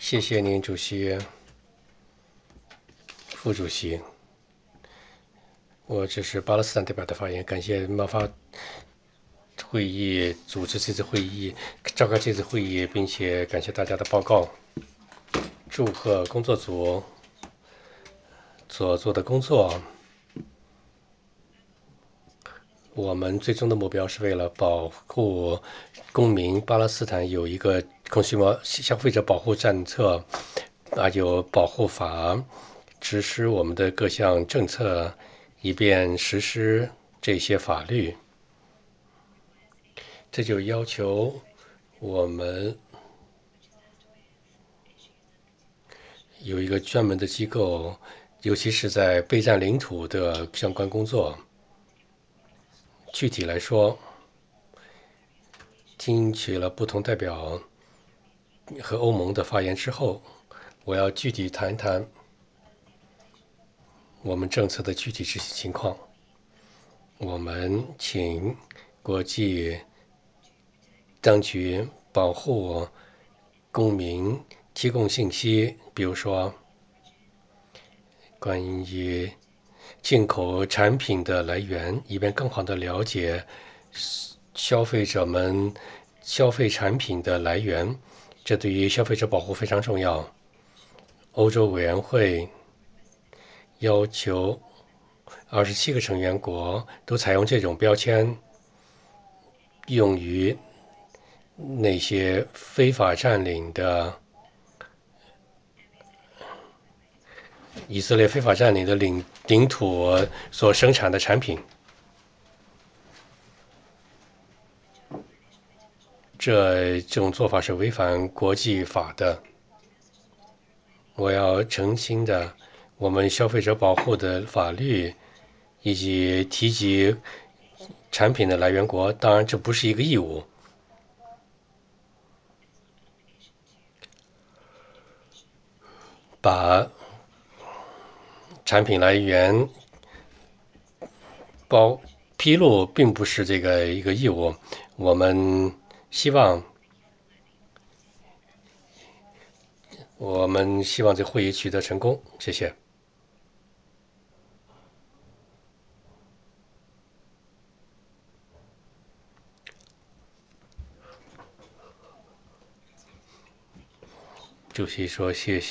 谢谢您，主席、副主席。我这是巴勒斯坦代表的发言，感谢马法会议组织这次会议，召开这次会议，并且感谢大家的报告。祝贺工作组所做的工作。我们最终的目标是为了保护公民。巴勒斯坦有一个消费者保护政策，有保护法，实施我们的各项政策，以便实施这些法律。这就要求我们有一个专门的机构，尤其是在备战领土的相关工作。具体来说，听取了不同代表和欧盟的发言之后，我要具体谈谈我们政策的具体执行情况。我们请国际当局保护公民，提供信息，比如说关于进口产品的来源，以便更好地了解消费者们消费产品的来源，这对于消费者保护非常重要。欧洲委员会要求27个成员国都采用这种标签，用于那些非法占领的以色列非法占领的领土所生产的产品。这种做法是违反国际法的。我要澄清的，我们消费者保护的法律以及提及产品的来源国，当然这不是一个义务。把产品来源披露并不是一个义务。我们希望这会议取得成功。谢谢。主席说谢谢。